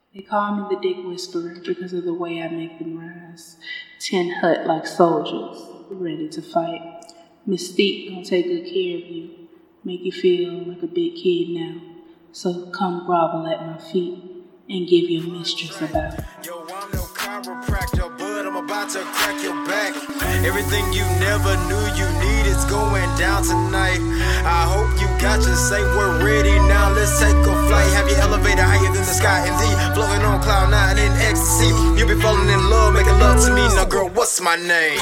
They call me the dick whisperer because of the way I make them rise. 10 hut like soldiers, ready to fight. Mystique gonna take good care of you, make you feel like a big kid now. So come grovel at my feet and give your mistress a bow. Yo, I'm no chiropractor, but I'm about to crack your back. Everything you never knew you need is going down tonight. I hope you got your say we're ready now. Let's take a flight. Have your elevator higher than the sky MD, floating on cloud 9 in ecstasy. You be falling in love, making love to me. Now, girl, what's my name?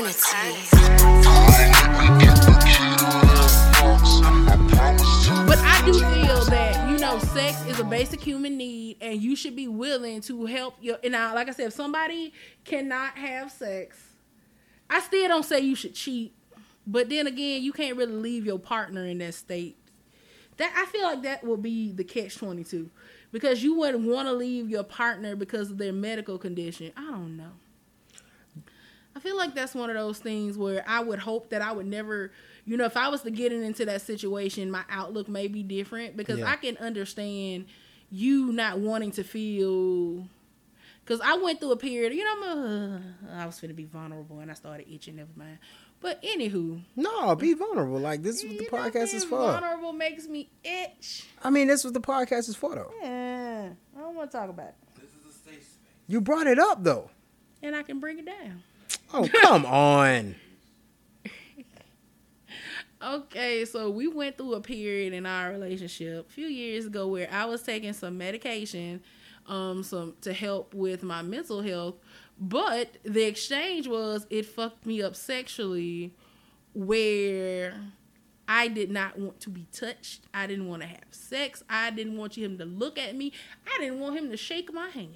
But I do feel that, you know, sex is a basic human need, and you should be willing to help your. And now, like I said, if somebody cannot have sex, I still don't say you should cheat. But then again, you can't really leave your partner in that state. That I feel like that will be the catch-22, because you wouldn't want to leave your partner because of their medical condition. I don't know. I feel like that's one of those things where I would hope that I would never, you know, if I was to get into that situation, my outlook may be different, because I can understand you not wanting to feel, because I went through a period, you know, I was finna be vulnerable and I started itching, never mind. But anywho. No, be vulnerable. Like, this is what the podcast is for. Vulnerable makes me itch. I mean, that's what the podcast is for, though. Yeah, I don't want to talk about it. This is a safe space. You brought it up, though. And I can bring it down. Oh, come on. Okay, so we went through a period in our relationship a few years ago where I was taking some medication to help with my mental health, but the exchange was it fucked me up sexually, where I did not want to be touched. I didn't want to have sex. I didn't want him to look at me. I didn't want him to shake my hand.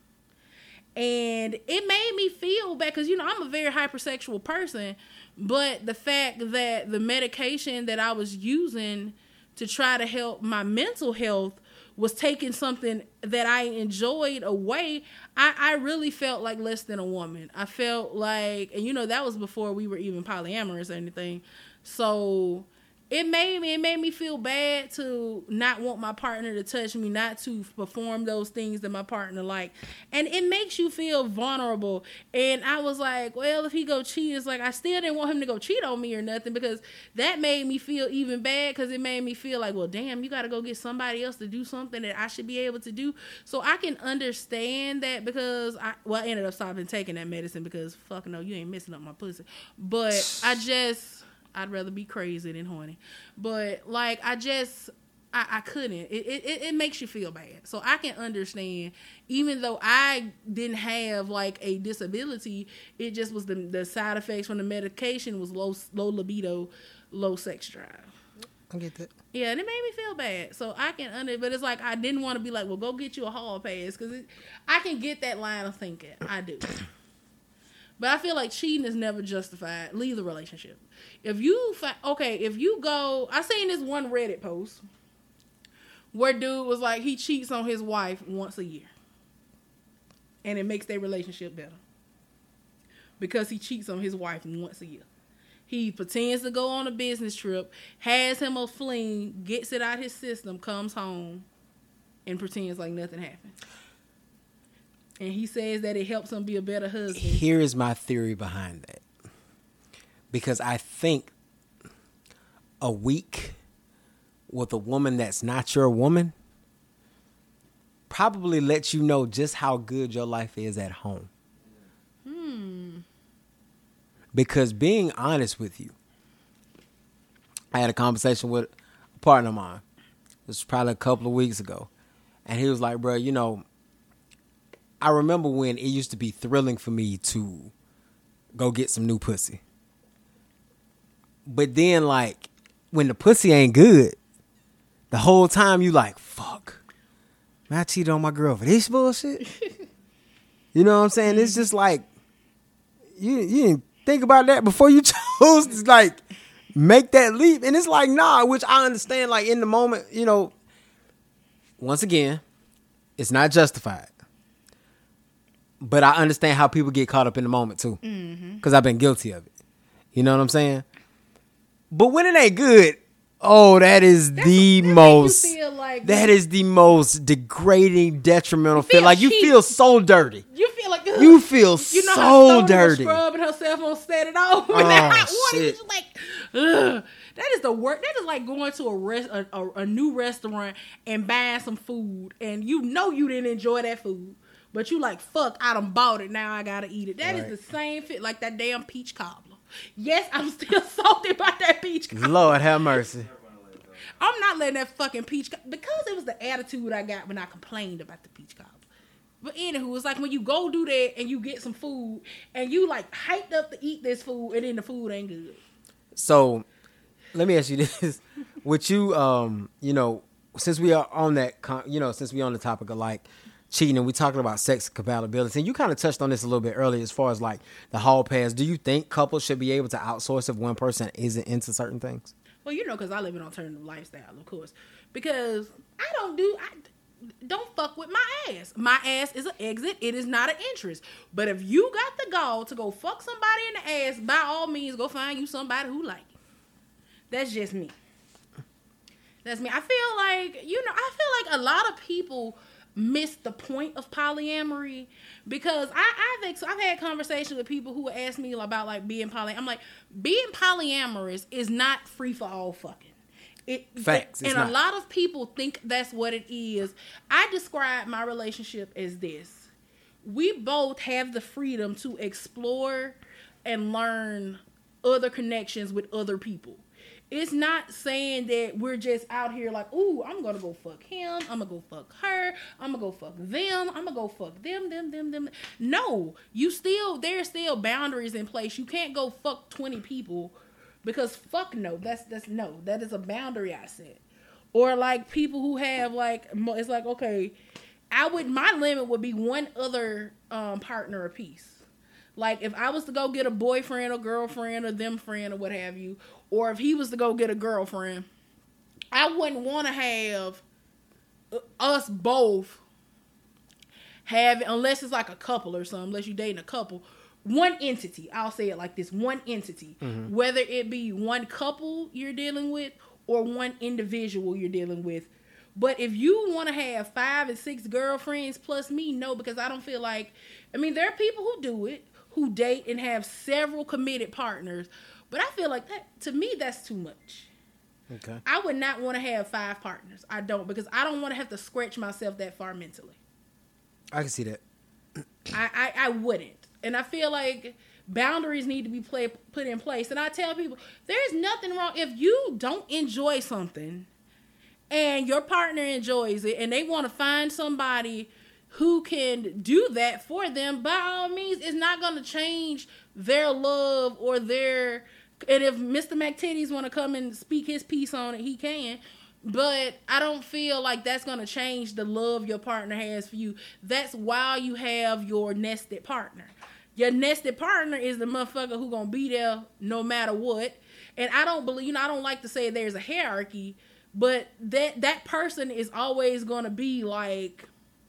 And it made me feel bad because, you know, I'm a very hypersexual person, but the fact that the medication that I was using to try to help my mental health was taking something that I enjoyed away, I really felt like less than a woman. I felt like, and you know, that was before we were even polyamorous or anything. So it made me feel bad to not want my partner to touch me, not to perform those things that my partner liked. And it makes you feel vulnerable. And I was like, well, if he go cheat, it's like I still didn't want him to go cheat on me or nothing, because that made me feel even bad, because it made me feel like, well, damn, you got to go get somebody else to do something that I should be able to do. So I can understand that, because I ended up stopping taking that medicine because fuck no, you ain't messing up my pussy. But I'd rather be crazy than horny. But like I couldn't. It makes you feel bad. So I can understand, even though I didn't have like a disability, it just was the side effects from the medication was low libido, low sex drive. I get that. Yeah, and it made me feel bad. So I can but it's like I didn't want to be like, well, go get you a hall pass, because I can get that line of thinking. I do. But I feel like cheating is never justified. Leave the relationship. If you go, I seen this one Reddit post where dude was like, he cheats on his wife once a year, and it makes their relationship better because he cheats on his wife once a year. He pretends to go on a business trip, has him a fling, gets it out his system, comes home, and pretends like nothing happened. And he says that it helps him be a better husband. Here is my theory behind that. Because I think a week with a woman that's not your woman probably lets you know just how good your life is at home. Because being honest with you, I had a conversation with a partner of mine. This was probably a couple of weeks ago. And he was like, bro, you know, I remember when it used to be thrilling for me to go get some new pussy. But then, like, when the pussy ain't good, the whole time you like, fuck, man, I cheated on my girl for this bullshit? You know what I'm saying? It's just like, you didn't think about that before you chose to, like, make that leap. And it's like, nah, which I understand, like, in the moment, you know, once again, it's not justified. But I understand how people get caught up in the moment, too. Because I've been guilty of it. You know what I'm saying? But when it ain't good, Oh, that is the most. Feel like That is the most degrading, detrimental feel. Like you cheap. feel so dirty. You feel like ugh. You feel You know so how Stoney dirty. was scrubbing herself on set it off with Oh, that hot water. shit. It's just like, ugh. That is the worst. That is like going to a new restaurant and buying some food, and you know you didn't enjoy that food, but you like, fuck, I done bought it, now I gotta eat it. That is the same fit like that damn peach cobbler. Yes, I'm still salty about that peach cobbler. Lord have mercy. I'm not letting that fucking peach because it was the attitude I got when I complained about the peach cobbler. But anywho, it's like when you go do that and you get some food and you like hyped up to eat this food and then the food ain't good. So, let me ask you this: would you, since we are on that, since we on the topic of like cheating and we talking about sex compatibility, and you kind of touched on this a little bit earlier as far as like the hall pass. Do you think couples should be able to outsource if one person isn't into certain things? Well, because I live an alternative lifestyle, of course. Because I don't fuck with my ass. My ass is an exit. It is not an interest. But if you got the gall to go fuck somebody in the ass, by all means, go find you somebody who like it. That's just me. That's me. I feel like a lot of people miss the point of polyamory because I've had conversations with people who ask me about like being poly. I'm like, being polyamorous is not free for all fucking. Facts. And a lot of people think that's what it is. I describe my relationship as this. We both have the freedom to explore and learn other connections with other people. It's not saying that we're just out here like, ooh, I'm going to go fuck him. I'm going to go fuck her. I'm going to go fuck them. I'm going to go fuck them. No, there's still boundaries in place. You can't go fuck 20 people because fuck no. That's no. That is a boundary I set. Or like people who have like, it's like, okay, my limit would be one other partner apiece. Like if I was to go get a boyfriend or girlfriend or them friend or what have you, or if he was to go get a girlfriend, I wouldn't want to have us both have, unless it's like a couple or something, unless you're dating a couple, one entity. I'll say it like this, one entity. Mm-hmm. Whether it be one couple you're dealing with or one individual you're dealing with. But if you want to have 5 and 6 girlfriends plus me, no, because I don't feel like, there are people who do it, who date and have several committed partners. But I feel like that, to me, that's too much. Okay. I would not want to have 5 partners. I don't, because I don't want to have to stretch myself that far mentally. I can see that. I wouldn't. And I feel like boundaries need to be put in place. And I tell people, there's nothing wrong. If you don't enjoy something and your partner enjoys it and they want to find somebody who can do that for them, by all means, it's not going to change their love or their... And if Mr. McTitties want to come and speak his piece on it, he can. But I don't feel like that's going to change the love your partner has for you. That's why you have your nested partner. Your nested partner is the motherfucker who going to be there no matter what. And I don't believe... I don't like to say there's a hierarchy, but that person is always going to be like...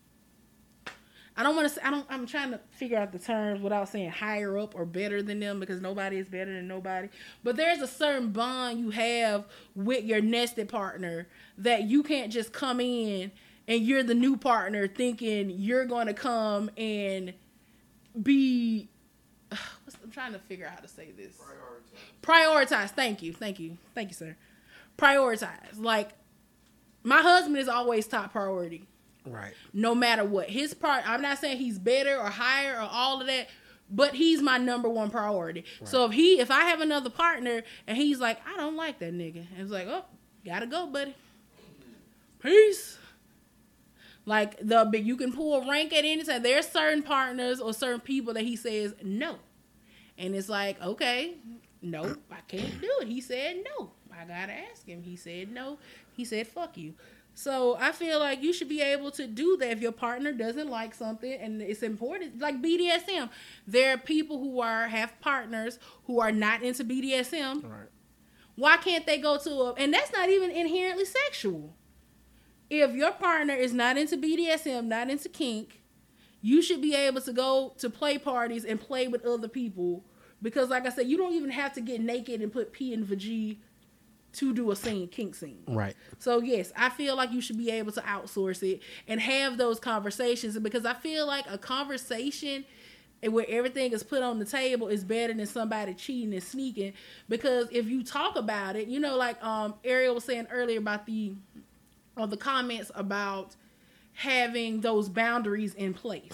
I'm trying to figure out the terms without saying higher up or better than them, because nobody is better than nobody. But there's a certain bond you have with your nested partner that you can't just come in and you're the new partner thinking you're going to come and be... I'm trying to figure out how to say this. Prioritize. Thank you, sir. Prioritize. Like, my husband is always top priority. Right. No matter what. His part, I'm not saying he's better or higher or all of that, but he's my number one priority. Right. So if I have another partner and he's like, I don't like that nigga. And it's like, oh, gotta go, buddy. Peace. Like, you can pull rank at any time. There's certain partners or certain people that he says no. And it's like, okay, no, I can't do it. He said no. I gotta ask him. He said no. He said fuck you. So I feel like you should be able to do that if your partner doesn't like something, and it's important. Like BDSM, there are people who have partners who are not into BDSM. Right. Why can't they go to and that's not even inherently sexual. If your partner is not into BDSM, not into kink, you should be able to go to play parties and play with other people, because like I said, you don't even have to get naked and put P and vag to do a kink scene. Right. So yes, I feel like you should be able to outsource it and have those conversations, because I feel like a conversation where everything is put on the table is better than somebody cheating and sneaking. Because if you talk about it, like Ariel was saying earlier about the comments about having those boundaries in place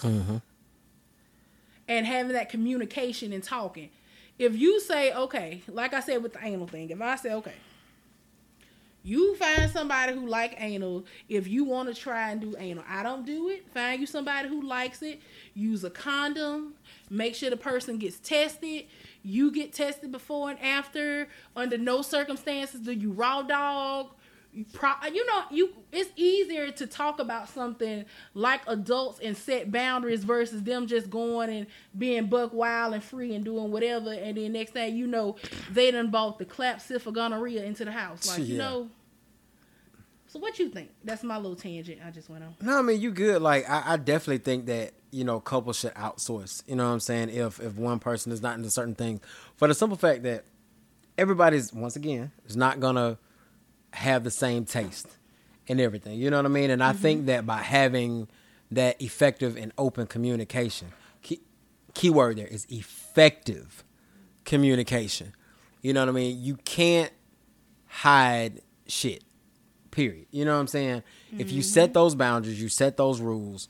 and having that communication and talking. If you say, okay, like I said with the anal thing, if I say, okay, you find somebody who like anal, if you want to try and do anal, I don't do it. Find you somebody who likes it. Use a condom. Make sure the person gets tested. You get tested before and after. Under no circumstances do you raw dog. It's easier to talk about something like adults and set boundaries versus them just going and being buck wild and free and doing whatever, and then next thing you know, they done bought the clap gonorrhea into the house. Like, So what you think? That's my little tangent I just went on. No, I mean, you good. Like, I definitely think that, couples should outsource. You know what I'm saying? If one person is not into certain things. For the simple fact that everybody's, once again, is not going to have the same taste and everything. You know what I mean? And I think that by having that effective and open communication, key word there is effective communication. You know what I mean? You can't hide shit, period. You know what I'm saying? If you set those boundaries, you set those rules,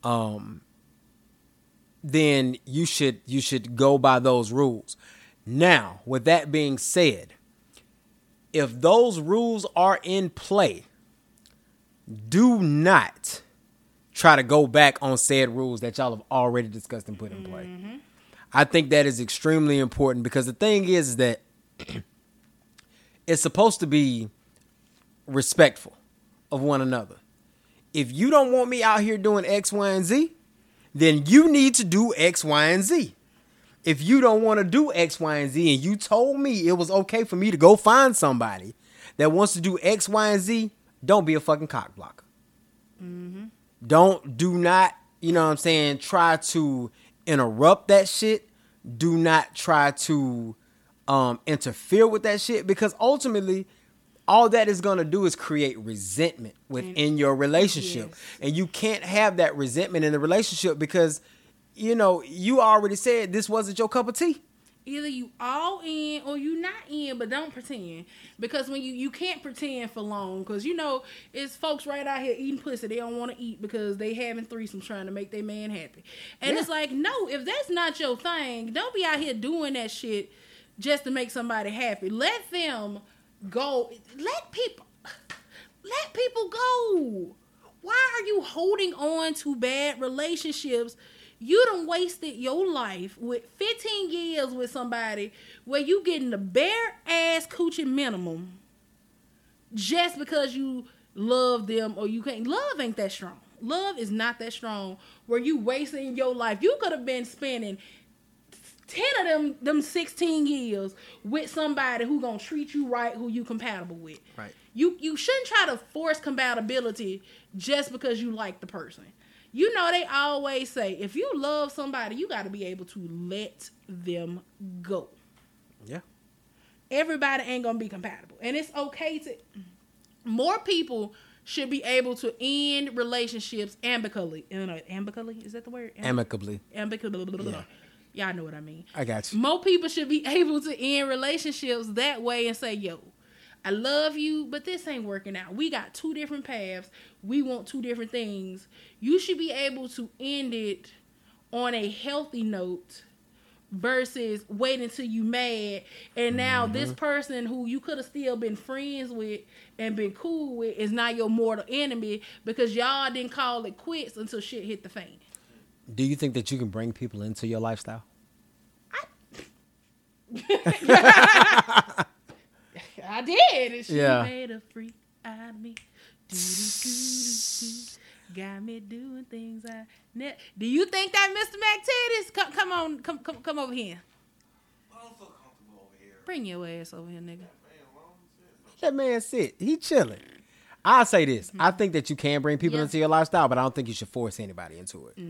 then you should go by those rules. Now, with that being said, if those rules are in play, do not try to go back on said rules that y'all have already discussed and put in play. I think that is extremely important, because the thing is that it's supposed to be respectful of one another. If you don't want me out here doing X, Y, and Z, then you need to do X, Y, and Z. If you don't want to do X, Y, and Z, and you told me it was okay for me to go find somebody that wants to do X, Y, and Z, don't be a fucking cock blocker. Do not, try to interrupt that shit. Do not try to interfere with that shit, because ultimately, all that is going to do is create resentment within your relationship. Yes. And you can't have that resentment in the relationship because, you already said this wasn't your cup of tea. Either you all in or you not in, but don't pretend. Because when you can't pretend for long, because it's folks right out here eating pussy they don't want to eat because they having threesomes trying to make their man happy. And it's like, no, if that's not your thing, don't be out here doing that shit just to make somebody happy. Let them go. Let people go. Why are you holding on to bad relationships? You done wasted your life with 15 years with somebody where you getting the bare ass coochie minimum just because you love them, or you can't. Love ain't that strong. Love is not that strong where you wasting your life. You could have been spending 10 of them 16 years with somebody who gonna treat you right, who you compatible with. Right. You shouldn't try to force compatibility just because you like the person. They always say, if you love somebody, you got to be able to let them go. Yeah. Everybody ain't going to be compatible. And it's okay to... More people should be able to end relationships amicably. Amicably? Is that the word? Amicably. Amicably. Yeah. Y'all know what I mean. I got you. More people should be able to end relationships that way and say, yo, I love you, but this ain't working out. We got two different paths. We want two different things. You should be able to end it on a healthy note versus waiting until you mad. And now this person who you could have still been friends with and been cool with is now your mortal enemy because y'all didn't call it quits until shit hit the fan. Do you think that you can bring people into your lifestyle? I did. And she made a freak out of me. Got me doing things I never. Do you think that Mr. McTitties? Come over here. I don't feel comfortable over here. Bring your ass over here, nigga. That man sit. He chilling. I'll say this. I think that you can bring people into your lifestyle, but I don't think you should force anybody into it.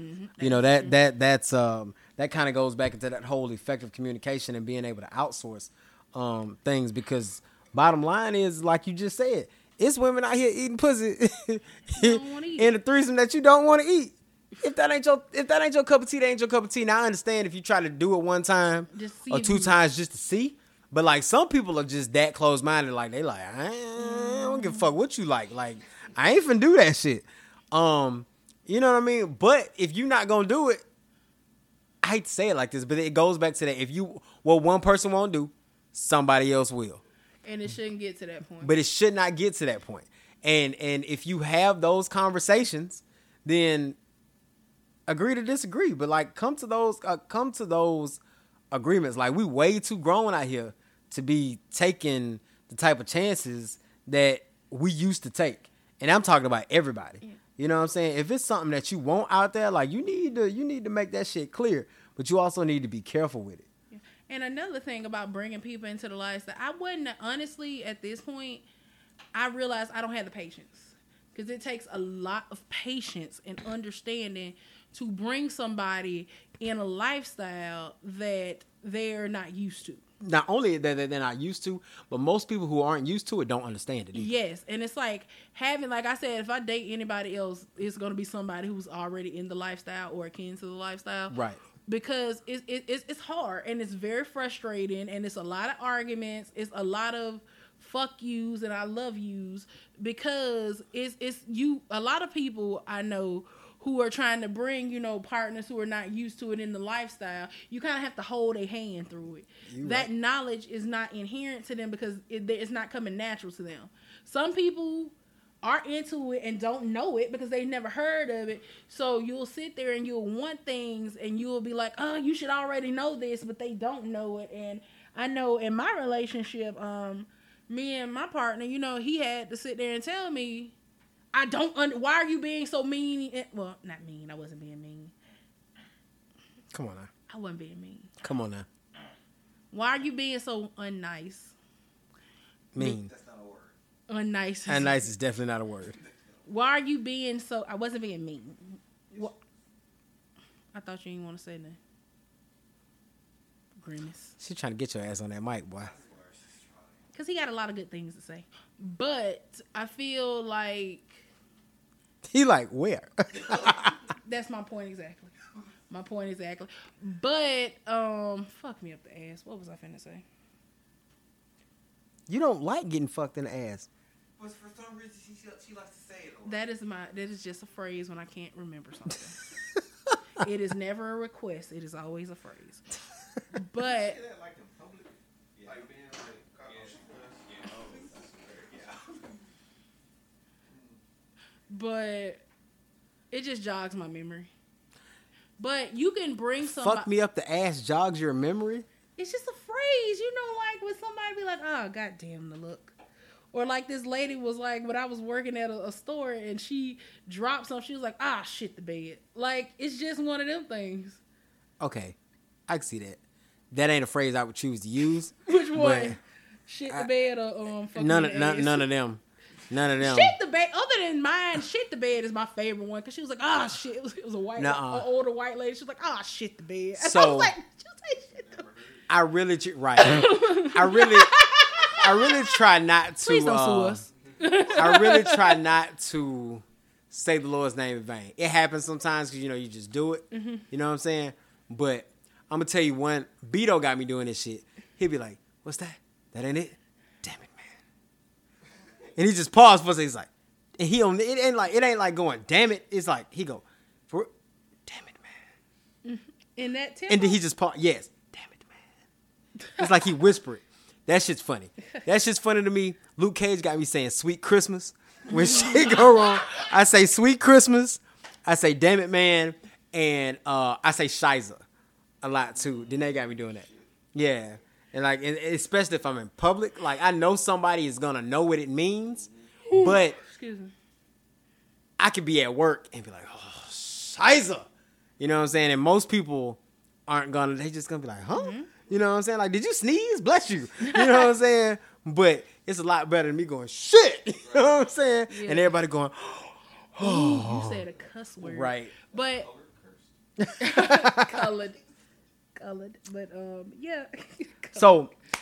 That kind of goes back into that whole effective communication and being able to outsource things, because Bottom line is, like you just said, it's women out here eating pussy don't wanna eat. in a threesome that you don't want to eat. If that ain't your cup of tea, that ain't your cup of tea. Now I understand if you try to do it one time Just see or if two you- times just to see. But like some people are just that close minded. Like they like, I don't give a fuck what you like. Like I ain't finna do that shit. You know what I mean? But if you not gonna do it, I hate to say it like this, but it goes back to that. If what one person won't do, somebody else will. And it shouldn't get to that point. But it should not get to that point. And if you have those conversations, then agree to disagree. But like come to those agreements. Like we way too grown out here to be taking the type of chances that we used to take. And I'm talking about everybody. Yeah. You know what I'm saying? If it's something that you want out there, like you need to make that shit clear. But you also need to be careful with it. Yeah. And another thing about bringing people into the lifestyle, I wouldn't honestly at this point. I realize I don't have the patience because it takes a lot of patience and understanding to bring somebody in a lifestyle that they're not used to. Not only that they're not used to, but most people who aren't used to it don't understand it either. Yes, and it's like having, like I said, if I date anybody else, it's going to be somebody who's already in the lifestyle or akin to the lifestyle. Right. Because it's hard and it's very frustrating and it's a lot of arguments. It's a lot of fuck yous and I love yous because it's you. A lot of people I know who are trying to bring, partners who are not used to it in the lifestyle, you kind of have to hold a hand through it. That knowledge is not inherent to them because it's not coming natural to them. Some people are into it and don't know it because they've never heard of it. So you'll sit there and you'll want things and you'll be like, oh, you should already know this, but they don't know it. And I know in my relationship, me and my partner, he had to sit there and tell me, why are you being so mean? Well, not mean. I wasn't being mean. Come on now. I wasn't being mean. Come on now. Why are you being so unnice? Mean. That's not a word. Unnice. Unnice is definitely not a word. Why are you being so... I wasn't being mean. What? I thought you didn't want to say that. Grimace. She trying to get your ass on that mic, boy. Because he got a lot of good things to say. But I feel like... He like, where? That's my point exactly. But, fuck me up the ass. What was I finna say? You don't like getting fucked in the ass. But for some reason, she likes to say it. That is just a phrase when I can't remember something. It is never a request. It is always a phrase. But... Say that like in public? Yeah. Like being like... But it just jogs my memory. But you can bring somebody... Fuck me up the ass jogs your memory? It's just a phrase, like when somebody be like, oh, goddamn the look. Or like this lady was like, when I was working at a store and she dropped something, she was like, shit the bed. Like, it's just one of them things. Okay, I can see that. That ain't a phrase I would choose to use. Which one? Shit the bed or fucking none the of ass? none of them. None of them. Shit the bed. Other than mine, shit the bed is my favorite one because she was like, shit. It was a white, an older white lady. She was like, shit the bed. And I was like, did you say shit the bed? I really try not to. Please don't sue us. I really try not to say the Lord's name in vain. It happens sometimes because you just do it. Mm-hmm. You know what I'm saying? But I'm gonna tell you one. Beto got me doing this shit. He'll be like, "What's that? That ain't it? Damn it, man!" And he just paused for a second. He's like, and he on it ain't like going, "Damn it!" It's like he go, "For damn it, man." In that tempo? And then he just paused. Yes, damn it, man. It's like he whispered. That shit's funny. That shit's funny to me. Luke Cage got me saying "Sweet Christmas" when shit go wrong. I say "Sweet Christmas." I say "Damn it, man," and I say "Shiza" a lot too. Then they got me doing that. Yeah, and like, especially if I'm in public, like I know somebody is gonna know what it means, but Excuse me. I could be at work and be like, "Oh, Shiza," you know what I'm saying? And most people aren't gonna. They just gonna be like, "Huh." Mm-hmm. You know what I'm saying? Like, did you sneeze? Bless you. You know what I'm saying? But it's a lot better than me going, shit. You know what I'm saying? Yeah. And everybody going, oh. You said a cuss word. Right. But, colored. But, yeah. So,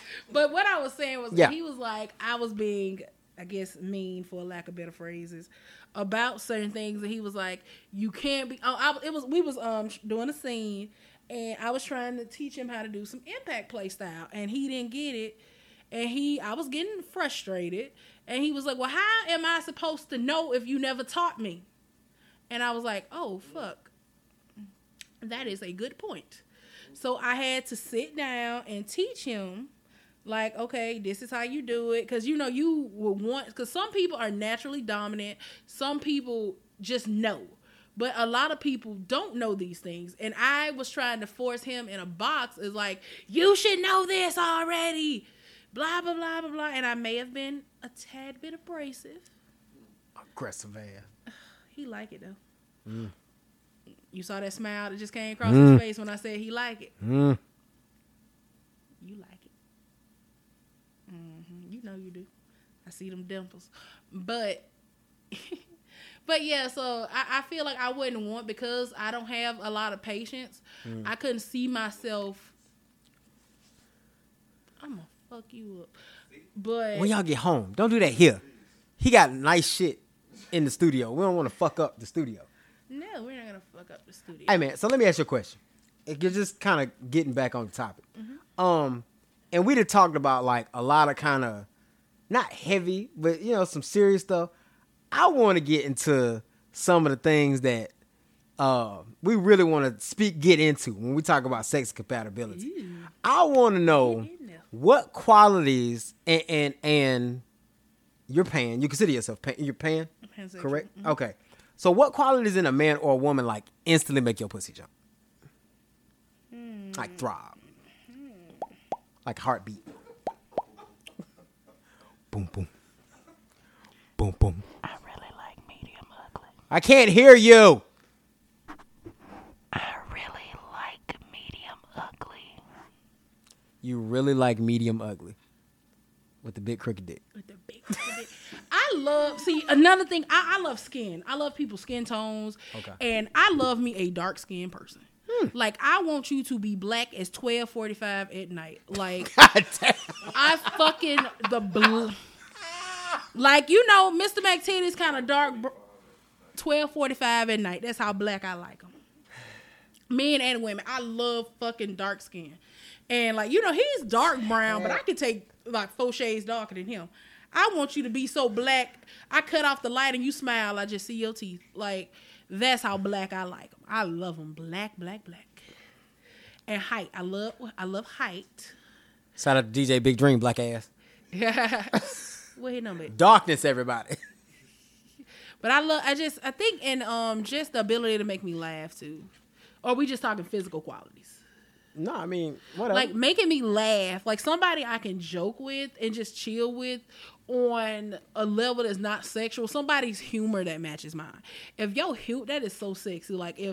But what I was saying was, Yeah. he was like, I was being, I guess, mean, for lack of better phrases, about certain things, and he was like, you can't be. We was doing a scene, and I was trying to teach him how to do some impact play style, and he didn't get it, and I was getting frustrated, and he was like, well, how am I supposed to know if you never taught me? And I was like, oh fuck, that is a good point. So I had to sit down and teach him, like, okay, this is how you do it. Because, you know, you will want, because some people are naturally dominant. Some people just know. But a lot of people don't know these things. And I was trying to force him in a box. It's like, you should know this already. Blah, blah, blah, blah, blah. And I may have been a tad bit abrasive. Aggressive ass. He liked it, though. You saw that smile that just came across his face when I said he liked it. You like it. You know you do. I see them dimples. But yeah, so I feel like I wouldn't want, because I don't have a lot of patience. I couldn't see myself. I'm gonna fuck you up. But When y'all get home, don't do that here. He got nice shit in the studio. We don't want to fuck up the studio. no, we're not gonna fuck up the studio. Hey man, so let me ask you a question. You're just kind of getting back on the topic. And we done talked about like a lot of kind of not heavy, but you know, some serious stuff. I want to get into some of the things that we really want to get into when we talk about sex compatibility. I want to know what qualities and you're pan. You consider yourself pan. You're pan, Pansexual. correct? Okay. So what qualities in a man or a woman like instantly make your pussy jump? Like throb. Like heartbeat. Boom, boom. Boom, boom. I really like medium ugly. I can't hear you. I really like medium ugly. You really like medium ugly. With the big crooked dick. With the big. See, another thing, I love skin. I love people's skin tones. Okay. And I love me a dark skinned person. Like, I want you to be black as 12:45 at night. Like, God damn. I fucking like, you know, Mr. McTitty's kind of dark. 12:45 at night. That's how black I like them. Men and women. I love fucking dark skin. And like, you know, he's dark brown, but I can take like 4 shades darker than him. I want you to be so black. I cut off the light and you smile. I just see your teeth. Like, that's how black I like them. I love them black, black, black. And height. I love height. Shout out to DJ Big Dream, black ass. What his number? Darkness, everybody. But I think, and just the ability to make me laugh too. Or we just talking physical qualities. No, I mean, whatever. Like, making me laugh. Like, somebody I can joke with and just chill with on a level that's not sexual. Somebody's humor that matches mine. If your humor, that is so sexy. Like, if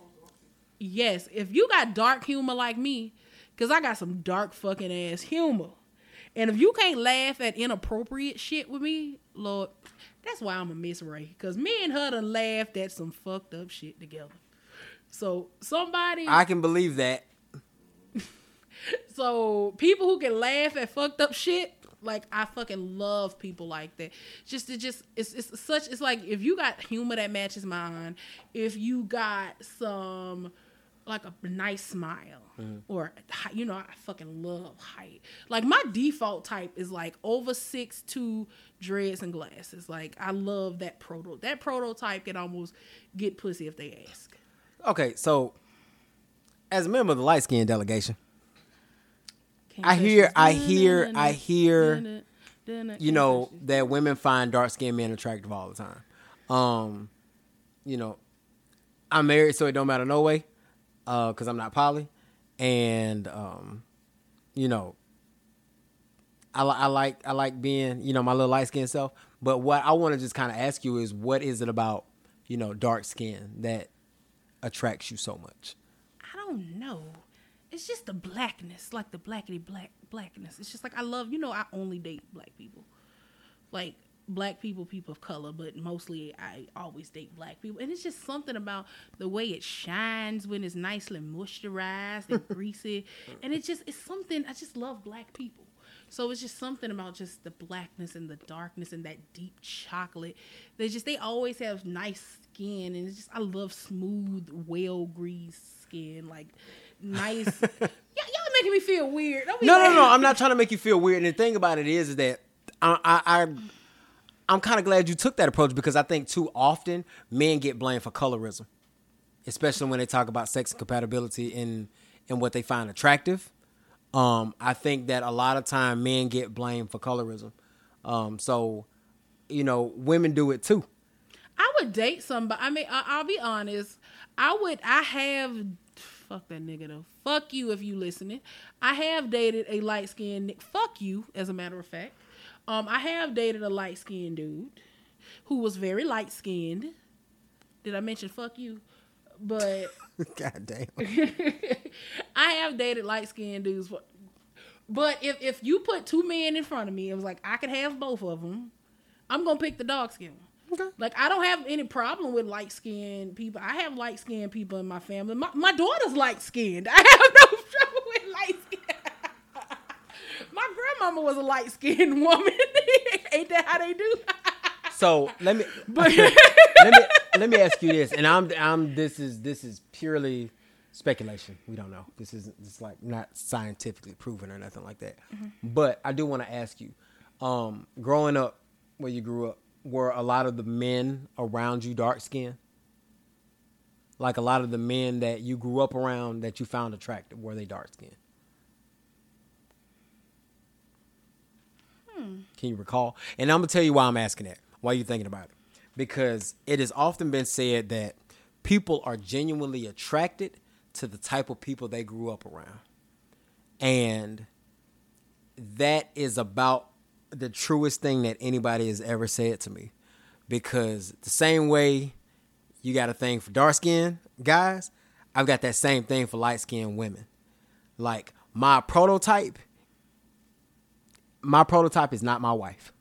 you got dark humor like me, because I got some dark fucking ass humor. And if you can't laugh at inappropriate shit with me, Lord, that's why I'm a Miss Ray. Because me and her done laughed at some fucked up shit together. So, somebody... I can believe that. So people who can laugh at fucked up shit, like, I fucking love people like that. It's like, if you got humor that matches mine, if you got some like a nice smile, or, you know, I fucking love height. Like, my default type is like over 6'2", dreads and glasses. Like, I love that prototype can almost get pussy if they ask. Okay, so as a member of the light skin delegation, I hear, you know, that women find dark skinned men attractive all the time. You know, I'm married, so it don't matter no way, because I'm not poly, and you know, I like being, you know, my little light skinned self. But what I want to just kind of ask you is, what is it about, you know, dark skin that attracts you so much? I don't know. It's just the blackness, like the blackness. It's just like, I love, you know, I only date black people. Like, black people of color, but mostly I always date black people. And it's just something about the way it shines when it's nicely moisturized and greasy. And it's something, I just love black people. So it's just something about just the blackness and the darkness and that deep chocolate. They always have nice skin, and it's just I love smooth, well greased skin, like nice. Y'all making me feel weird. Don't be No. mad. I'm not trying to make you feel weird. And the thing about it is that I'm kind of glad you took that approach, because I think too often men get blamed for colorism, especially when they talk about sex compatibility and what they find attractive. I think that a lot of time men get blamed for colorism. So, women do it too. I would date somebody. I mean, I'll be honest. Fuck that nigga though. Fuck you if you listening. I have dated a light skinned. Fuck you, as a matter of fact. I have dated a light skinned dude who was very light skinned. Did I mention fuck you? But God damn. I have dated light skinned dudes. But if you put two men in front of me, it was like I could have both of them. I'm gonna pick the dark skin one. Okay. Like, I don't have any problem with light-skinned people. I have light-skinned people in my family. My daughter's light-skinned. I have no trouble with light-skinned. My grandmama was a light-skinned woman. Ain't that how they do? So let me let me ask you this, and this is purely speculation. We don't know. It's like not scientifically proven or nothing like that. Mm-hmm. But I do want to ask you, growing up where you grew up, were a lot of the men around you dark skinned? Like a lot of the men that you grew up around that you found attractive, were they dark skinned? Can you recall? And I'm going to tell you why I'm asking that, why you're thinking about it. Because it has often been said that people are genuinely attracted to the type of people they grew up around. And that is about the truest thing that anybody has ever said to me, because the same way you got a thing for dark skinned guys, I've got that same thing for light skinned women. Like my prototype is not my wife.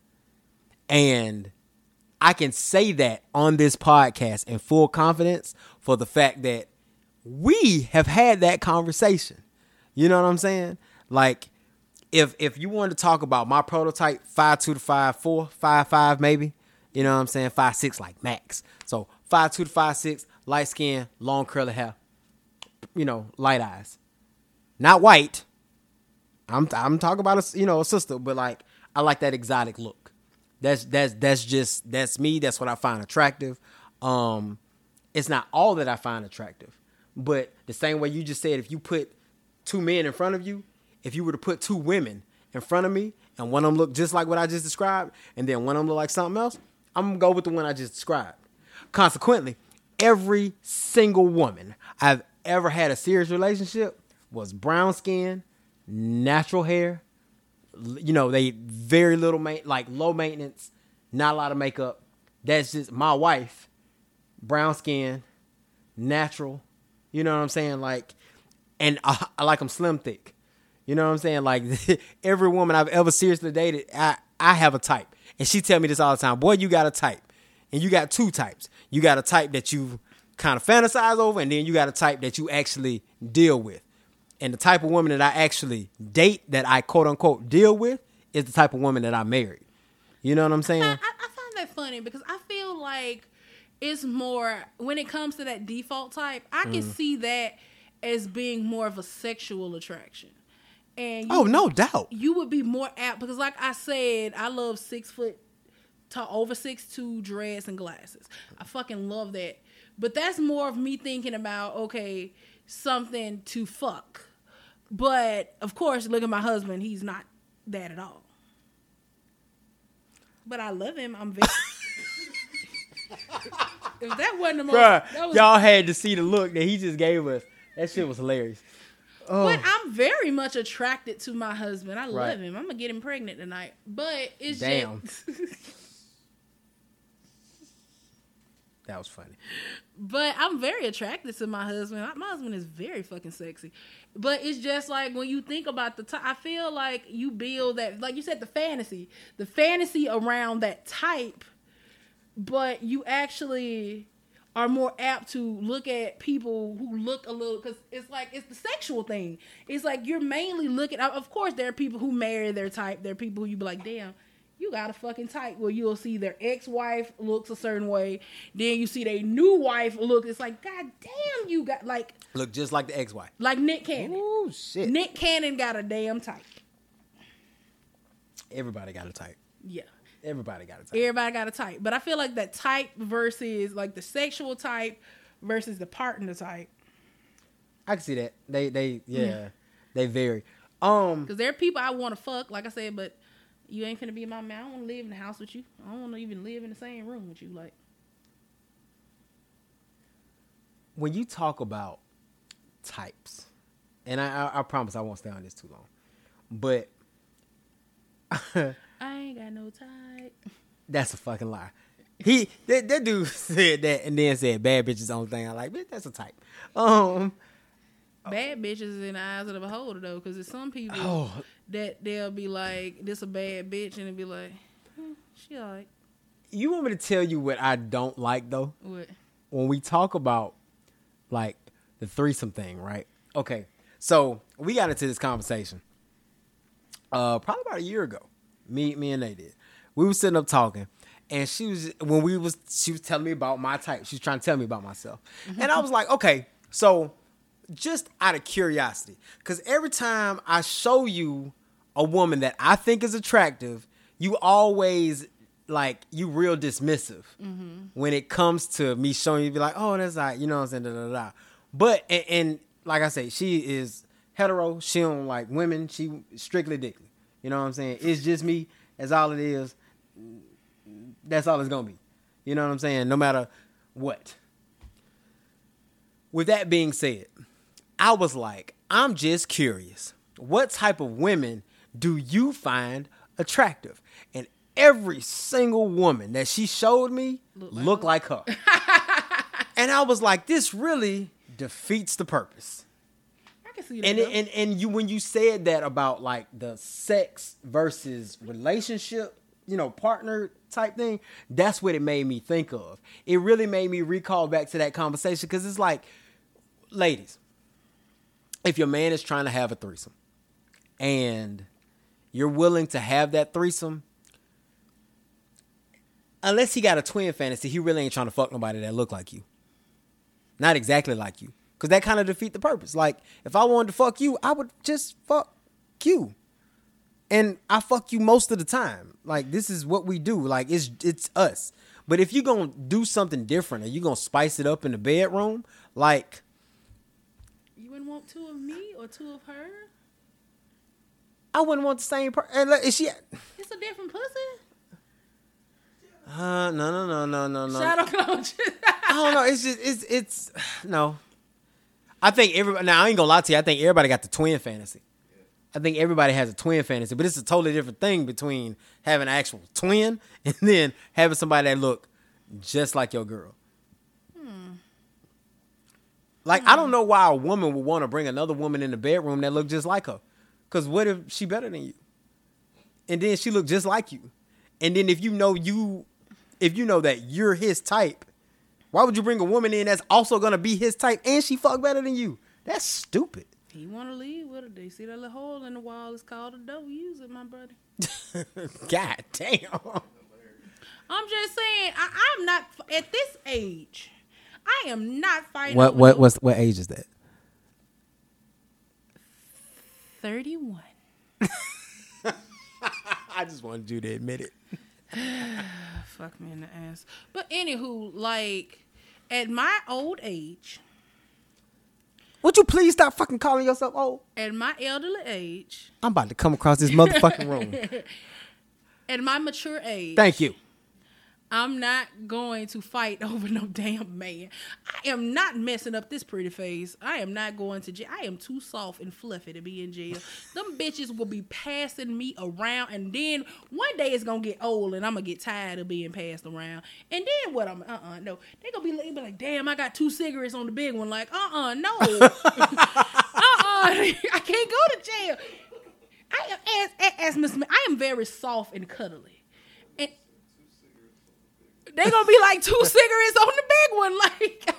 And I can say that on this podcast in full confidence for the fact that we have had that conversation. You know what I'm saying? Like, If you wanted to talk about my prototype, 5'2" to 5'4", 5'5" maybe, you know what I'm saying, 5'6" like max. So 5'2" to 5'6", light skin, long curly hair, light eyes, not white. I'm talking about a sister, but like I like that exotic look. That's me. That's what I find attractive. It's not all that I find attractive, but the same way you just said, if you put two men in front of you. If you were to put two women in front of me and one of them look just like what I just described and then one of them look like something else, I'm going to go with the one I just described. Consequently, every single woman I've ever had a serious relationship was brown skin, natural hair. They very little, low maintenance, not a lot of makeup. That's just my wife, brown skin, natural. You know what I'm saying? Like, and I like them slim thick. You know what I'm saying? Like every woman I've ever seriously dated, I have a type. And she tell me this all the time. Boy, you got a type. And you got two types. You got a type that you kind of fantasize over, and then you got a type that you actually deal with. And the type of woman that I actually date, that I quote unquote deal with, is the type of woman that I married. You know what I'm saying? I find that funny because I feel like it's more, when it comes to that default type, I can see that as being more of a sexual attraction. And no doubt. You would be more apt because, like I said, I love 6 foot tall, over 6'2" dreads and glasses. I fucking love that. But that's more of me thinking about, okay, something to fuck. But of course, look at my husband. He's not that at all. But I love him. I'm very. If that wasn't the most, bruh, y'all had to see the look that he just gave us. That shit was hilarious. Oh. But I'm very much attracted to my husband. I love him. I'm gonna get him pregnant tonight. But it's just that was funny. But I'm very attracted to my husband. My husband is very fucking sexy. But it's just like when you think about the type, I feel like you build that, like you said, the fantasy around that type. But you actually are more apt to look at people who look a little, because it's like, it's the sexual thing. It's like you're mainly looking, of course there are people who marry their type. There are people who you be like, damn, you got a fucking type, where you'll see their ex-wife looks a certain way. Then you see their new wife look, it's like, God damn, you got like. Look just like the ex-wife. Like Nick Cannon. Oh, shit. Nick Cannon got a damn type. Everybody got a type. Yeah. Everybody got a type. Everybody got a type. But I feel like that type versus like the sexual type versus the partner type. I can see that. They vary. Because there are people I want to fuck, like I said, but you ain't finna be my man. I don't want to live in the house with you. I don't want to even live in the same room with you. Like, when you talk about types, and I promise I won't stay on this too long, but I ain't got no type. that's a fucking lie. That dude said that and then said bad bitches the only thing I like. Bitch, that's a type. Bad bitches is in the eyes of the beholder though, because there's some people that they'll be like, this a bad bitch, and it'll be like, she alright. You want me to tell you what I don't like though? What? When we talk about like the threesome thing, right? Okay, so we got into this conversation probably about a year ago. Me and they did. We were sitting up talking, and she was telling me about my type. She was trying to tell me about myself, and I was like, okay, so just out of curiosity, because every time I show you a woman that I think is attractive, you always like, you real dismissive when it comes to me showing you, be like, oh, that's like, you know what I'm saying, da, da, da. But and like I say, she is hetero. She don't like women. She strictly dickly. You know what I'm saying? It's just me. That's all it is. That's all it's gonna be. You know what I'm saying? No matter what. With that being said, I was like, I'm just curious. What type of women do you find attractive? And every single woman that she showed me looked like her. And I was like, this really defeats the purpose. I can see that. And you, when you said that about like the sex versus relationship, you know, partner type thing, that's what it made me think of. It really made me recall back to that conversation, because it's like, ladies, if your man is trying to have a threesome and you're willing to have that threesome, unless he got a twin fantasy, he really ain't trying to fuck nobody that look like you. Not exactly like you. Because that kind of defeat the purpose. Like, if I wanted to fuck you, I would just fuck you. And I fuck you most of the time. Like, this is what we do. Like, it's us. But if you're going to do something different, or you're going to spice it up in the bedroom, like... You wouldn't want two of me or two of her? I wouldn't want the same person. Is she... It's a different pussy? No. Shadow coach. I don't know. It's just, it's no. I think everybody, now I ain't gonna lie to you, I think everybody got the twin fantasy. I think everybody has a twin fantasy, but it's a totally different thing between having an actual twin and then having somebody that look just like your girl. Like, I don't know why a woman would want to bring another woman in the bedroom that look just like her. Because what if she better than you? And then she look just like you. And then if you know that you're his type, why would you bring a woman in that's also going to be his type and she fuck better than you? That's stupid. He want to leave with her. They see that little hole in the wall? It's called a door. Use it, my brother. God damn. I'm just saying, I'm not, at this age, I am not fighting. What age is that? 31. I just wanted you to admit it. Fuck me in the ass. But anywho, like, at my old age. Would you please stop fucking calling yourself old? At my elderly age. I'm about to come across this motherfucking room. At my mature age. Thank you. I'm not going to fight over no damn man. I am not messing up this pretty face. I am not going to jail. I am too soft and fluffy to be in jail. Them bitches will be passing me around, and then one day it's gonna get old, and I'm gonna get tired of being passed around. And then what? No. They gonna be like, damn, I got 2 cigarettes on the big one. Like, no. I can't go to jail. I am, as Miss, I am very soft and cuddly. They gonna be like 2 cigarettes on the big one. Like,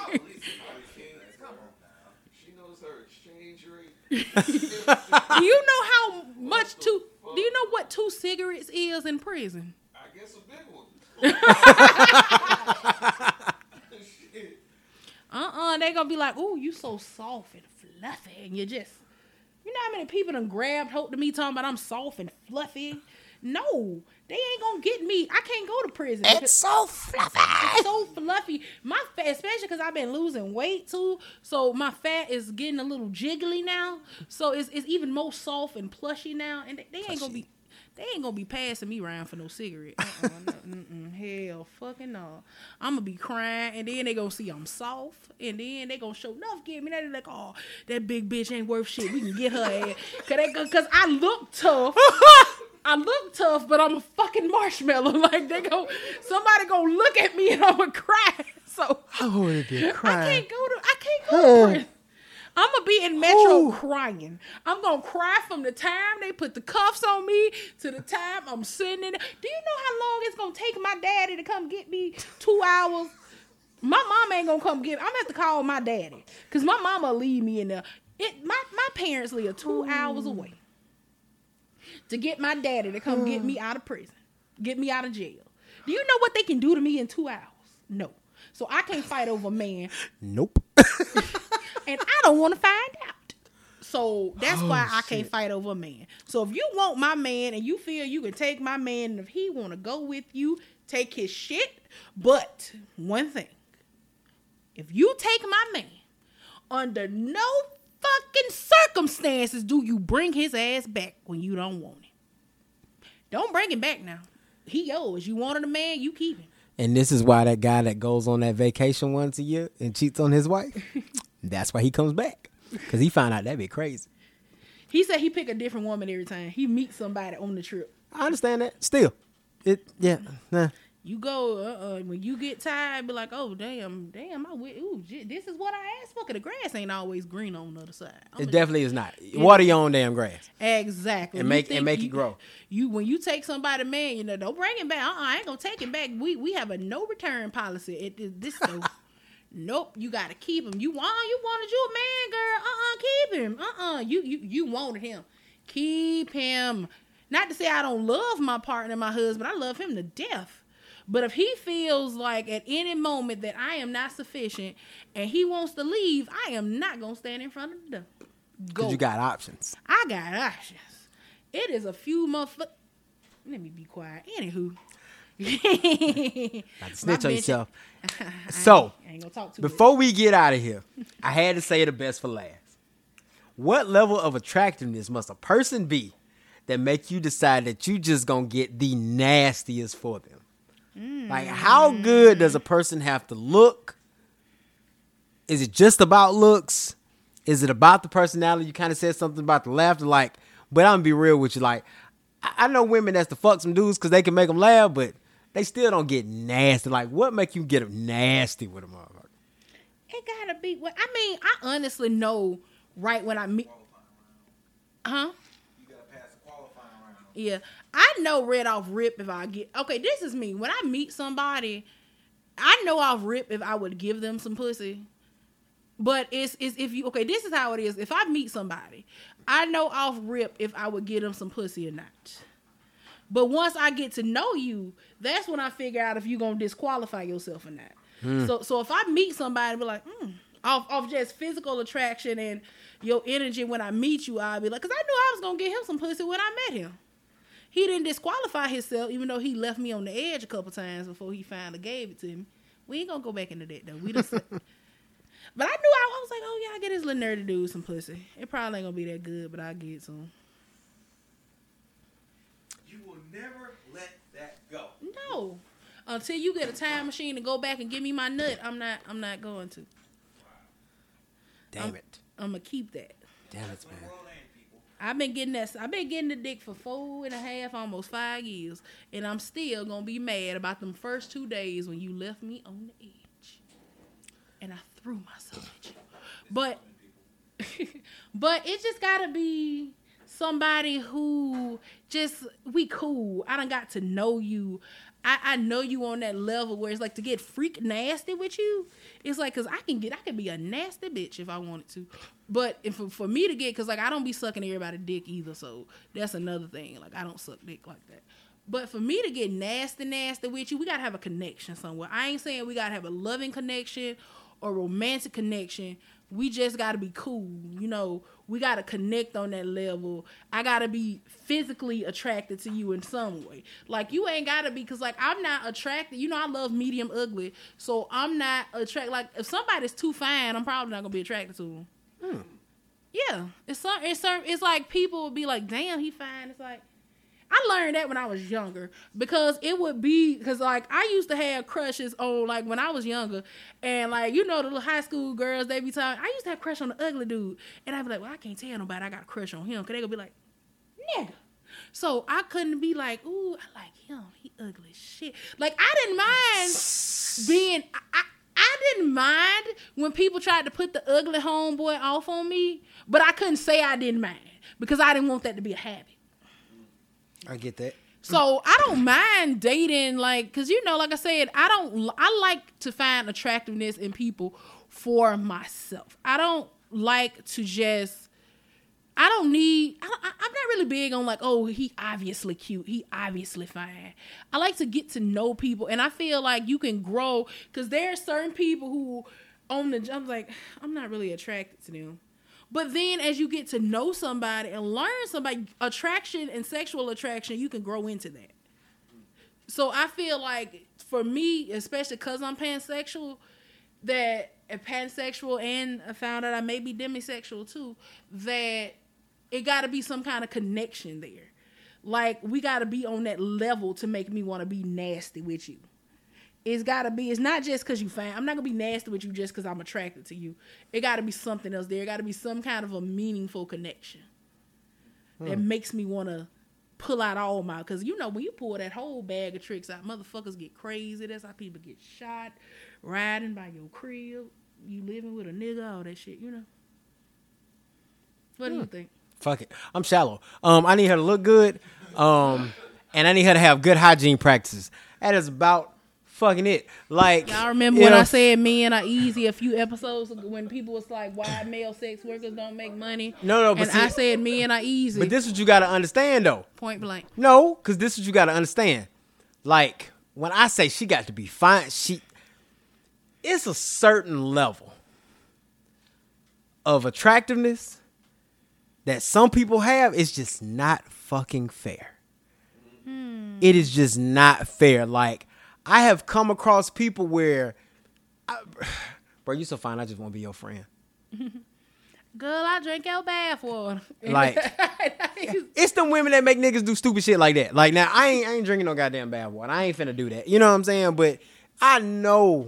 She knows her exchange rate. do you know how much two? Do you know what 2 cigarettes is in prison? I guess a big one. Shit. They gonna be like, "Ooh, you so soft and fluffy," and you just, you know how many people done grabbed hold of me talking about I'm soft and fluffy? No, they ain't gonna get me. I can't go to prison. It's so fluffy. It's so fluffy. My fat, especially because I've been losing weight too, so my fat is getting a little jiggly now. So it's even more soft and plushy now, and they ain't gonna be. They ain't gonna be passing me around for no cigarette. Hell fucking no. I'm gonna be crying, and then they gonna see I'm soft, and then they gonna show enough give me that. They like, oh, that big bitch ain't worth shit. We can get her ass. Cause I look tough. I look tough, but I'm a fucking marshmallow. Like somebody gonna look at me and I'm gonna cry. So I would have been crying. I can't go to prison. I'm going to be in Metro crying. I'm going to cry from the time they put the cuffs on me to the time I'm sitting in. Do you know how long it's going to take my daddy to come get me? 2 hours? My mom ain't going to come get me. I'm going to have to call my daddy because my mama will leave me in there. My parents live 2 hours away to get my daddy to come get me out of prison, get me out of jail. Do you know what they can do to me in 2 hours? No. So I can't fight over a man. Nope. And I don't want to find out. So that's why I can't fight over a man. So if you want my man and you feel you can take my man, and if he want to go with you, take his shit. But one thing, if you take my man, under no fucking circumstances do you bring his ass back when you don't want him. Don't bring him back now. He yours. You wanted a man, you keep him. And this is why that guy that goes on that vacation once a year and cheats on his wife, that's why he comes back. Because he found out that'd be crazy. He said he pick a different woman every time. He meets somebody on the trip. I understand that. Still. You go, when you get tired, be like, oh, damn, this is what I asked for. 'Cause the grass ain't always green on the other side. It definitely is not. Water your own damn grass. Exactly. And make it grow. When you take somebody, man, don't bring him back. I ain't gonna take him back. We have a no return policy. Nope, you gotta keep him. You wanted you a man, girl. Keep him. You wanted him. Keep him. Not to say I don't love my partner, my husband. I love him to death. But if he feels like at any moment that I am not sufficient and he wants to leave, I am not going to stand in front of the door. Go. Because you got options. I got options. It is a few motherfuckers. Let me be quiet. Anywho. Not to snitch on yourself. So, I ain't gonna talk too before we get out of here, I had to say the best for last. What level of attractiveness must a person be that make you decide that you just going to get the nastiest for them? Like, how good does a person have to look? Is it just about looks? Is it about the personality? You kind of said something about the laughter. Like, but I'm going to be real with you. Like, I know women that's to fuck some dudes because they can make them laugh, but they still don't get nasty. Like, what make you get nasty with a motherfucker? It got to be. I mean, I honestly know right when I meet. Huh? Yeah, I know right off rip if I get... Okay, this is me. When I meet somebody, I know off rip if I would give them some pussy. But it's if you... Okay, this is how it is. If I meet somebody, I know off rip if I would give them some pussy or not. But once I get to know you, that's when I figure out if you're going to disqualify yourself or not. So if I meet somebody, be like, off just physical attraction and your energy when I meet you, I'll be like... Because I knew I was going to get him some pussy when I met him. He didn't disqualify himself, even though he left me on the edge a couple times before he finally gave it to me. We ain't gonna go back into that though. But I knew I was like, oh yeah, I get this little nerdy dude some pussy. It probably ain't gonna be that good, but I get some. You will never let that go. No, until you get a time machine to go back and give me my nut, I'm not going to. Damn it! I'm gonna keep that. Damn it, man. I've been getting the dick for 4.5, almost 5 years, and I'm still gonna be mad about them first 2 days when you left me on the edge, and I threw myself at you. But it just gotta be somebody who just we cool. I done got to know you. I know you on that level where it's like to get freak nasty with you. It's like, cause I can be a nasty bitch if I wanted to, but if for me to get, cause like I don't be sucking everybody's dick either, so that's another thing. Like I don't suck dick like that. But for me to get nasty with you, we gotta have a connection somewhere. I ain't saying we gotta have a loving connection or romantic connection. We just gotta be cool, you know. We gotta connect on that level. I gotta be physically attracted to you in some way. Like you ain't gotta be, cause like I'm not attracted. You know, I love medium ugly, so I'm not attracted. Like if somebody's too fine, I'm probably not gonna be attracted to them. Yeah, it's like people would be like, "Damn, he fine." It's like I learned that when I was younger, because like I used to have crushes on, like when I was younger, and like, you know, the little high school girls, they be talking, I used to have a crush on the ugly dude, and I'd be like, well, I can't tell nobody I got a crush on him, because they gonna be like, nigga. So I couldn't be like, ooh, I like him, he ugly as shit. Like I didn't mind being, I didn't mind when people tried to put the ugly homeboy off on me, but I couldn't say I didn't mind, because I didn't want that to be a habit. I get that. So I don't mind dating, like, cause you know, like I said, I like to find attractiveness in people for myself. I don't like to just, I'm not really big on like, oh, he obviously cute, he obviously fine. I like to get to know people, and I feel like you can grow, cause there are certain people who I'm like, I'm not really attracted to them. But then as you get to know somebody and learn somebody, attraction and sexual attraction, you can grow into that. So I feel like for me, especially because I'm pansexual, and I found out I may be demisexual too, that it got to be some kind of connection there. Like we got to be on that level to make me want to be nasty with you. It's not just because you fine. I'm not going to be nasty with you just because I'm attracted to you. It got to be something else there. It got to be some kind of a meaningful connection that makes me want to pull out all my, because you know, when you pull that whole bag of tricks out, motherfuckers get crazy. That's how people get shot, riding by your crib, you living with a nigga, all that shit, you know. What do you think? Fuck it. I'm shallow. I need her to look good. And I need her to have good hygiene practices. That is about fucking it. Like, y'all remember when I said men are easy a few episodes ago, when people was like, why male sex workers don't make money? No, but and I said men are easy. But this is what you got to understand, though. Point blank. No, because this is what you got to understand. Like, when I say she got to be fine, it's a certain level of attractiveness that some people have. It's just not fucking fair. It is just not fair. Like, I have come across people where, bro, you so fine, I just want to be your friend. Girl, I drink your bath water. Like, it's them women that make niggas do stupid shit like that. Like, now, I ain't drinking no goddamn bath water. I ain't finna do that. You know what I'm saying? But I know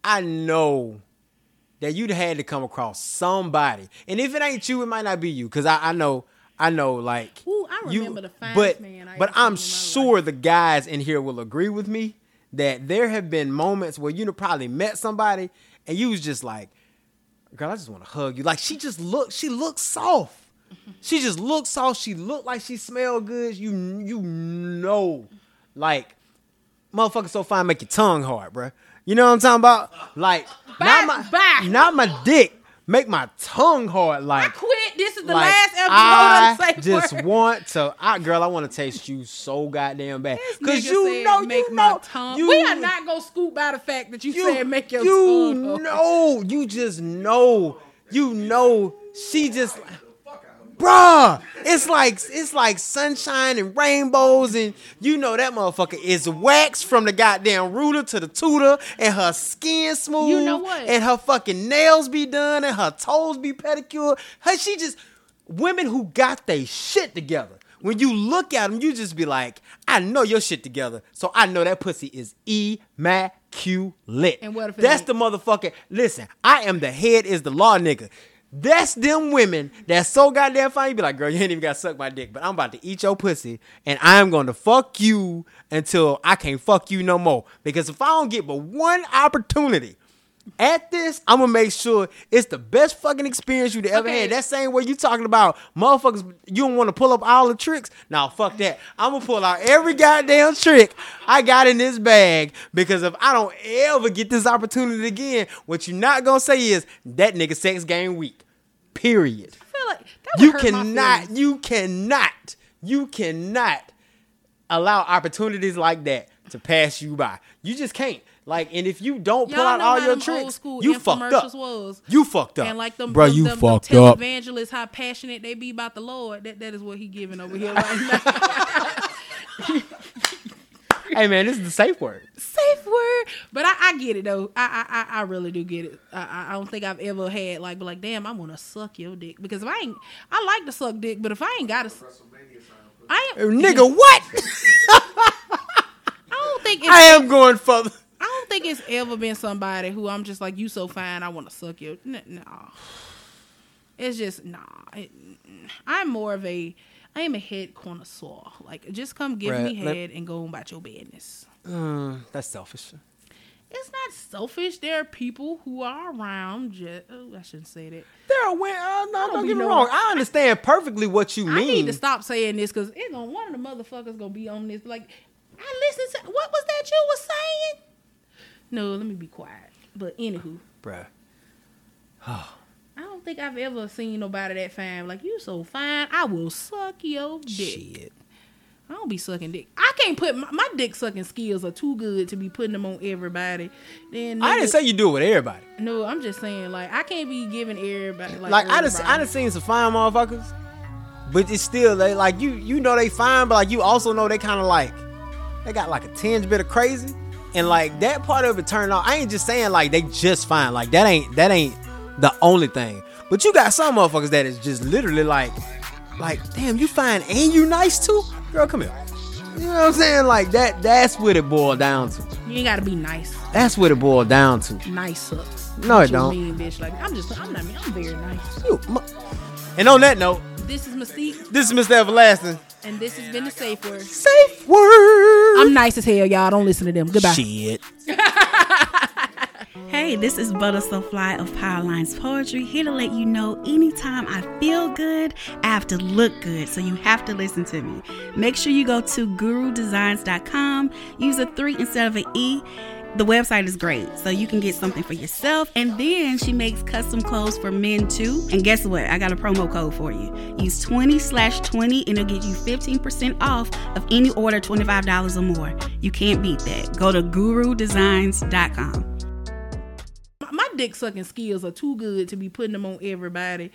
that you'd had to come across somebody. And if it ain't you, it might not be you. Because I know, like. Ooh, I remember the finest man. But I'm sure the guys in here will agree with me that there have been moments where you probably met somebody and you was just like, girl, I just want to hug you. Like, she looks soft. She just looks soft. She looked like she smelled good. You know, like, motherfucker so fine make your tongue hard, bruh. You know what I'm talking about? Like, not my dick. Make my tongue hard. Like, I quit. This is the like, last episode I of the safe just word. want to, girl, I want to taste you so goddamn bad. Because you know, my tongue. We are not going to scoop by the fact that you said make your tongue hard. You just know. You know, she just, bruh, it's like sunshine and rainbows, and you know that motherfucker is waxed from the goddamn rooter to the tutor, and her skin smooth. You know what? And her fucking nails be done, and her toes be pedicured. Women who got they shit together. When you look at them, you just be like, I know your shit together, so I know that pussy is immaculate. And what if that's the motherfucker? Listen, I am the head is the law nigga. That's them women that's so goddamn fine. You be like, girl, you ain't even got to suck my dick, but I'm about to eat your pussy, and I'm going to fuck you until I can't fuck you no more. Because if I don't get but one opportunity at this, I'm gonna make sure it's the best fucking experience you've ever Okay. had. That same way you talking about motherfuckers, you don't want to pull up all the tricks. Nah, fuck that. I'm gonna pull out every goddamn trick I got in this bag, because if I don't ever get this opportunity again, what you not gonna say is that nigga sex game weak. Period. I feel like that would You hurt my feelings. you cannot allow opportunities like that to pass you by. You just can't. Like, and if you don't pull Y'all out know all how your them tricks, old school you fucked up. infomercials was. You fucked up. And like them, Bro, them, you them, fucked them up. televangelists, how passionate they be about the Lord. That is what he giving over here right now. Hey man, this is the safe word. Safe word, but I get it though. I really do get it. I don't think I've ever had like, be like, damn, I want to suck your dick, because if I like to suck dick, but if I ain't got to, Nigga, what? I don't think it's, I am going further. I don't think it's ever been somebody who I'm just like, you so fine, I want to suck your. No, it's just nah. I'm a head connoisseur. Like, just come give Bruh, me head and go about your business. That's selfish. It's not selfish. There are people who are around. I shouldn't say that. There are women. No, don't be get me no- wrong. I understand perfectly what you mean. I need to stop saying this, because one of the motherfuckers gonna be on this. Like, I listened to, what was that you was saying? No, let me be quiet. But anywho, Bruh. I don't think I've ever seen nobody that fine. Like, you so fine, I will suck your dick. Shit. I don't be sucking dick. I can't put my dick sucking skills are too good to be putting them on everybody. Then I didn't say you do it with everybody. no. I'm just saying, like, I can't be giving everybody Like I done seen some fine motherfuckers, but it's still they like you know they fine, but like you also know they kind of like they got like a tinge bit of crazy, and like that part of it turned on. I ain't just saying like they just fine. Like that ain't the only thing. But you got some motherfuckers that is just literally like damn, you fine and you nice too, girl. Come here. You know what I'm saying? Like that's what it boiled down to. You ain't gotta be nice. That's what it boiled down to. Nice sucks. No, What it you don't. Mean, bitch. Like, I'm not mean. I'm very nice. And on that note, This is Mystique, this is Mr. Everlasting. and this has been the Safe Word. Safe word. I'm nice as hell, y'all. Don't listen to them. Goodbye. Shit. Hey, this is Butter So Fly of Powerlines Poetry, here to let you know anytime I feel good, I have to look good, so you have to listen to me. Make sure you go to gurudesigns.com, use a 3 instead of an E. The website is great, so you can get something for yourself, and then she makes custom clothes for men too. And guess what? I got a promo code for you. Use 20/20 and it'll get you 15% off of any order $25 or more. You can't beat that. Go to gurudesigns.com. My dick sucking skills are too good to be putting them on everybody.